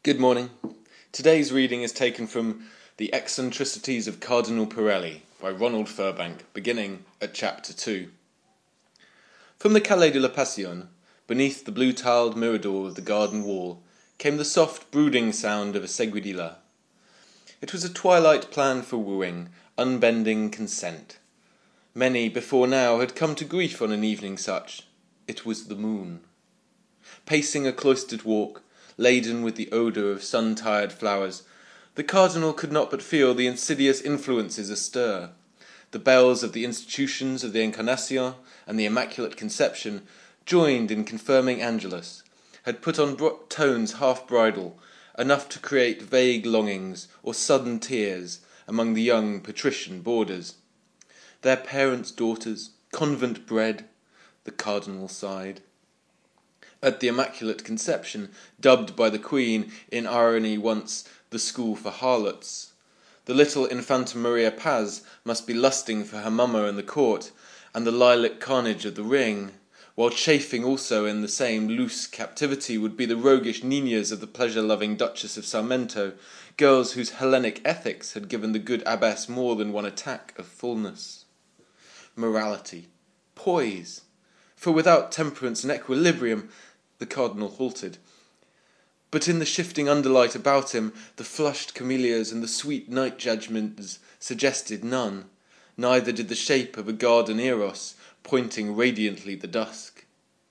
Good morning. Today's reading is taken from The Eccentricities of Cardinal Pirelli by Ronald Furbank, beginning at chapter 2. From the Calle de la Passion, beneath the blue-tiled mirador of the garden wall, came the soft brooding sound of a seguidilla. It was a twilight plan for wooing, unbending consent. Many before now had come to grief on an evening such. It was the moon. Pacing a cloistered walk, laden with the odour of sun-tired flowers, the cardinal could not but feel the insidious influences astir. The bells of the institutions of the Encarnacion and the Immaculate Conception, joined in confirming Angelus, had put on tones half-bridal, enough to create vague longings or sudden tears among the young patrician boarders. Their parents' daughters, convent-bred, the cardinal sighed. At the Immaculate Conception, dubbed by the Queen in irony once the school for harlots, the little Infanta Maria Paz must be lusting for her mamma in the court and the lilac carnage of the ring, while chafing also in the same loose captivity would be the roguish niñas of the pleasure-loving Duchess of Sarmento, girls whose Hellenic ethics had given the good abbess more than one attack of fullness. Morality, poise, for without temperance and equilibrium, the cardinal halted. But in the shifting underlight about him, the flushed camellias and the sweet night judgments suggested none, neither did the shape of a garden Eros, pointing radiantly the dusk.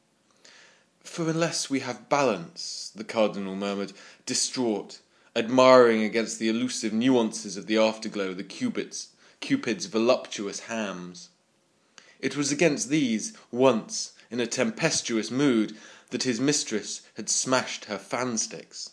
For unless we have balance, the cardinal murmured, distraught, admiring against the elusive nuances of the afterglow the Cupid's voluptuous hams. It was against these, once, in a tempestuous mood, that his mistress had smashed her fan-sticks.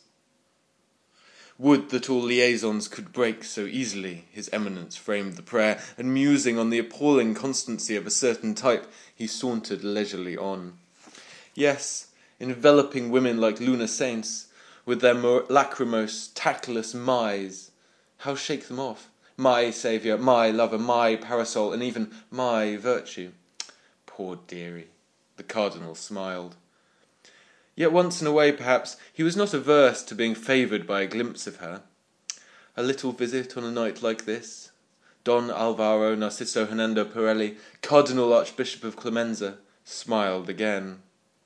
Would that all liaisons could break so easily, his eminence framed the prayer, and musing on the appalling constancy of a certain type, he sauntered leisurely on. Yes, enveloping women like lunar saints, with their lachrymose, tactless my's. How shake them off? My saviour, my lover, my parasol, and even my virtue. Poor dearie, the cardinal smiled. Yet once in a way, perhaps, he was not averse to being favoured by a glimpse of her. A little visit on a night like this. Don Alvaro Narciso Hernando Pirelli, Cardinal Archbishop of Clemenza, smiled again.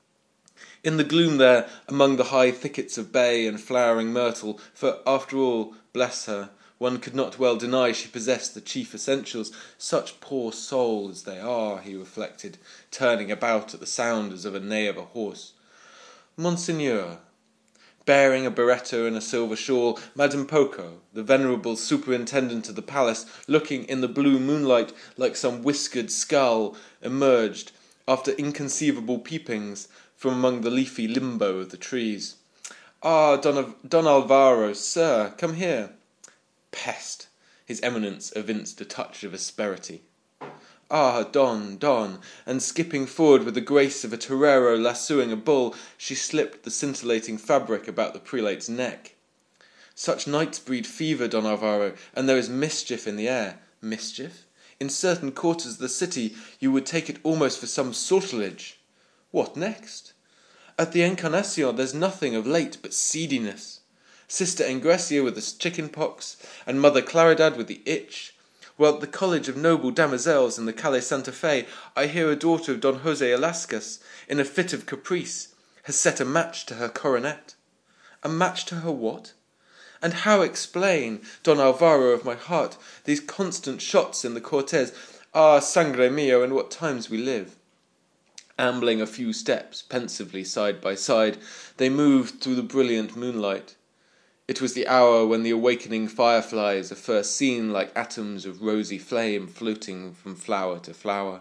In the gloom there, among the high thickets of bay and flowering myrtle, for, after all, bless her, one could not well deny she possessed the chief essentials, such poor souls as they are, he reflected, turning about at the sound as of a neigh of a horse. Monseigneur, bearing a beretta and a silver shawl, Madame Poco, the venerable superintendent of the palace, looking in the blue moonlight like some whiskered skull, emerged, after inconceivable peepings, from among the leafy limbo of the trees. "Ah, Don Alvaro, sir, come here." "Pest!" His eminence evinced a touch of asperity. "Ah, Don," and skipping forward with the grace of a torero lassoing a bull, she slipped the scintillating fabric about the prelate's neck. "Such nights breed fever, Don Alvaro, and there is mischief in the air." "Mischief? In certain quarters of the city you would take it almost for some sortilege." "What next?" "At the Encarnacion there's nothing of late but seediness. Sister Engrecia with the chicken pox, and Mother Claridad with the itch. Well, at the College of Noble Damoiselles in the Calle Santa Fe, I hear a daughter of Don Jose Alascas, in a fit of caprice, has set a match to her coronet." "A match to her what? And how explain, Don Alvaro of my heart, these constant shots in the Cortes? Ah, sangre mio, in what times we live!" Ambling a few steps, pensively side by side, they moved through the brilliant moonlight. It was the hour when the awakening fireflies are first seen like atoms of rosy flame floating from flower to flower.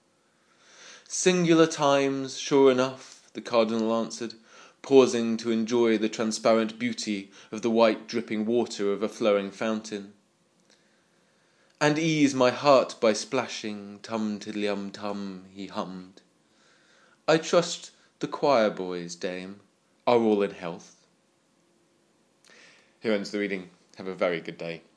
"Singular times, sure enough," the cardinal answered, pausing to enjoy the transparent beauty of the white dripping water of a flowing fountain. "And ease my heart by splashing, tum-tiddly-um-tum," he hummed. "I trust the choir boys, dame, are all in health." Here ends the reading. Have a very good day.